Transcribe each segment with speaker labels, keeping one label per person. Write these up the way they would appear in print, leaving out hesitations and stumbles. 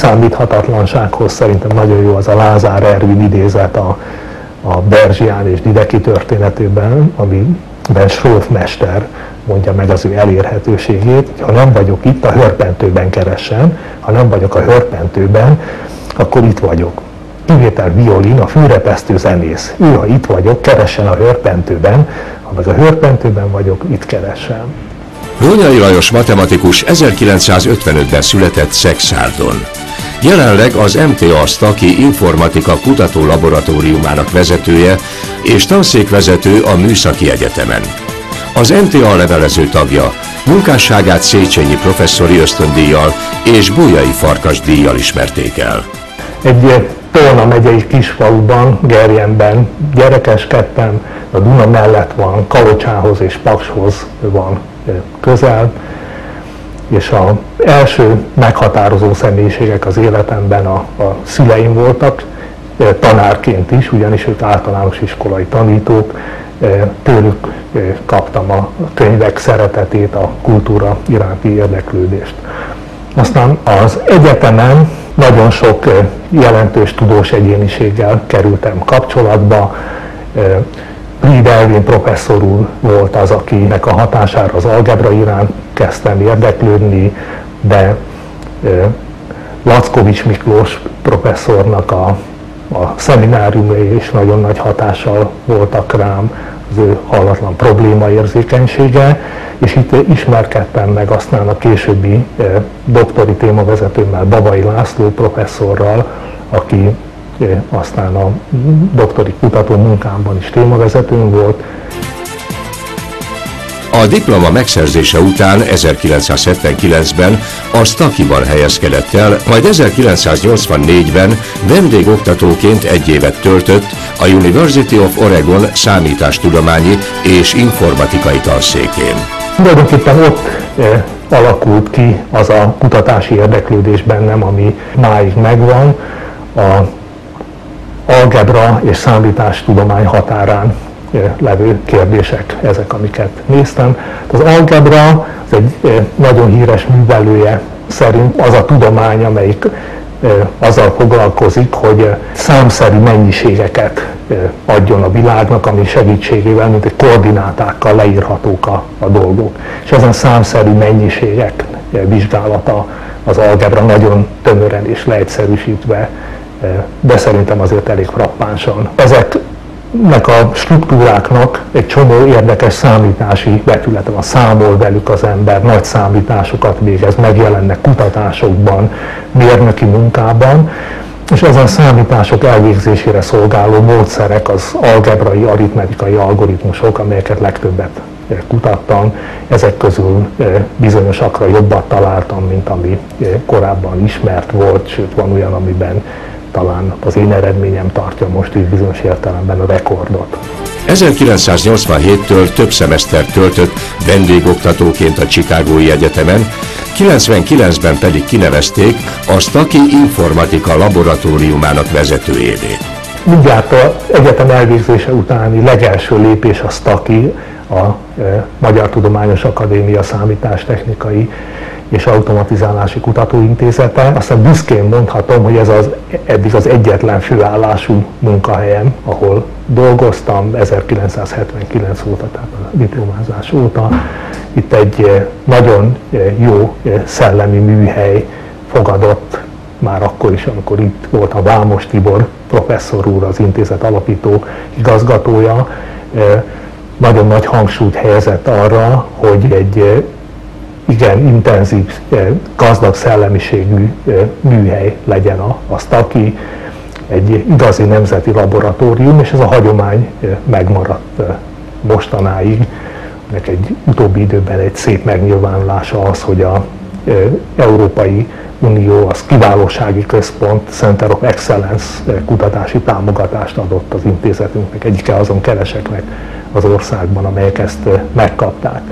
Speaker 1: kiszámíthatatlansághoz szerintem nagyon jó az a Lázár Ervin idézet a Berzsián és Dideki történetében, amiben Schroff mester mondja meg az ő elérhetőségét, hogy ha nem vagyok itt, a hörpentőben keressen, ha nem vagyok a hörpentőben, akkor itt vagyok. Kivétel Violin, a fűrepesztő zenész. Ő, ha itt vagyok, keressen a hörpentőben, ha meg a hörpentőben vagyok, itt keressen.
Speaker 2: Rónyai Lajos matematikus 1955-ben született Szekszárdon. Jelenleg az MTA Staki Informatika Kutató Laboratóriumának vezetője és tanszékvezető a Műszaki Egyetemen. Az MTA levelező tagja, munkásságát Széchenyi professzori ösztöndíjjal és Bolyai Farkas díjjal ismerték el.
Speaker 1: Egy Tolna megyei kisfaluban, Gerjenben gyerekeskedtem, a Duna mellett van, Kalocsához és Pakshoz van közel, és az első meghatározó személyiségek az életemben a szüleim voltak, tanárként is, ugyanis ők általános iskolai tanítók, tőlük kaptam a könyvek szeretetét, a kultúra iránti érdeklődést. Aztán az egyetemen nagyon sok jelentős tudós egyéniséggel kerültem kapcsolatba. Reed Elvin professzor úr volt az, akinek a hatására az algebra iránt kezdtem érdeklődni, de Lackovics Miklós professzornak a szemináriumai is nagyon nagy hatással voltak rám, az ő hallatlan problémaérzékenysége, és itt ismerkedtem meg aztán a későbbi doktori témavezetőmmel, Babai László professzorral, aki aztán a doktori kutató munkámban is témavezetőm volt.
Speaker 2: A diploma megszerzése után 1979-ben a Stakiban helyezkedett el, majd 1984-ben vendégoktatóként egy évet töltött a University of Oregon számítástudományi és informatikai tanszékén.
Speaker 1: Tulajdonképpen ott alakult ki az a kutatási érdeklődés bennem, ami máig megvan, a algebra és számítástudomány határán levő kérdések, ezek, amiket néztem. Az algebra az egy nagyon híres művelője szerint az a tudomány, amelyik azzal foglalkozik, hogy számszerű mennyiségeket adjon a világnak, ami segítségével, mint egy koordinátákkal leírhatók a dolgok. És ezen számszerű mennyiségek vizsgálata az algebra nagyon tömören és leegyszerűsítve, de szerintem azért elég frappánsan. Ezeknek a struktúráknak egy csomó érdekes számítási vetülete van, számol velük az ember, nagy számításokat végez, megjelennek kutatásokban, mérnöki munkában, és ezen számítások elvégzésére szolgáló módszerek az algebrai, aritmetikai algoritmusok, amelyeket legtöbbet kutattam. Ezek közül bizonyosakra jobbat találtam, mint ami korábban ismert volt, sőt van olyan, amiben talán az én eredményem tartja most is bizonyos értelemben a rekordot.
Speaker 2: 1987-től több szemesztert töltött vendégoktatóként a Chicagói Egyetemen, 99-ben pedig kinevezték a Staki Informatika Laboratóriumának vezetőjévé.
Speaker 1: Mindjárt az egyetem elvégzése utáni legelső lépés a Staki, a Magyar Tudományos Akadémia Számítástechnikai és Automatizálási Kutatóintézete. Aztán büszkén mondhatom, hogy ez eddig az egyetlen főállású munkahelyem, ahol dolgoztam 1979 óta, tehát a diplomázás óta. Itt egy nagyon jó szellemi műhely fogadott már akkor is, amikor itt volt a Vámos Tibor professzor úr, az intézet alapító igazgatója. Nagyon nagy hangsúlyt helyezett arra, hogy egy igen intenzív, gazdag szellemiségű műhely legyen a Staki, egy igazi nemzeti laboratórium, és ez a hagyomány megmaradt mostanáig. Ennek egy utóbbi időben egy szép megnyilvánulása az, hogy az Európai Unió az kiválósági központ, Center of Excellence kutatási támogatást adott az intézetünknek, egyike azon keveseknek az országban, amelyek ezt megkapták.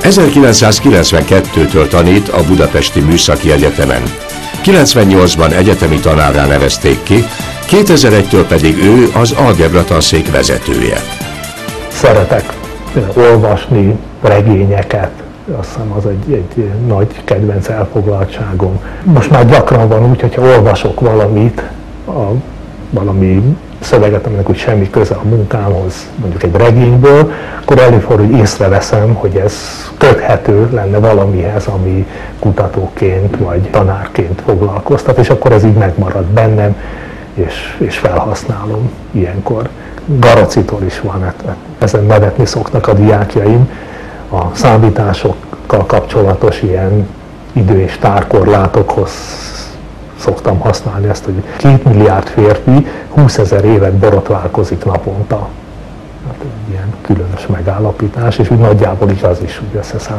Speaker 2: 1992-től tanít a Budapesti Műszaki Egyetemen. 98-ban egyetemi tanárrá nevezték ki, 2001-től pedig ő az algebra tanszék vezetője.
Speaker 1: Szeretek olvasni regényeket, azt hiszem az egy nagy kedvenc elfoglaltságom. Most már gyakran van úgy, hogyha olvasok valamit, valami szöveget, aminek úgy semmi köze a munkámhoz, mondjuk egy regényből, akkor előfordul, hogy észreveszem, hogy ez köthető lenne valamihez, ami kutatóként vagy tanárként foglalkoztat, és akkor ez így megmarad bennem, és felhasználom ilyenkor. Garacitól is van, ezen nevetni szoknak a diákjaim, a számításokkal kapcsolatos ilyen idő- és tárkorlátokhoz szoktam használni ezt, hogy 2 milliárd férfi 20 000 évet borotválkozik naponta. Hát egy ilyen különös megállapítás, és úgy nagyjából igaz is, úgy összeszámolni.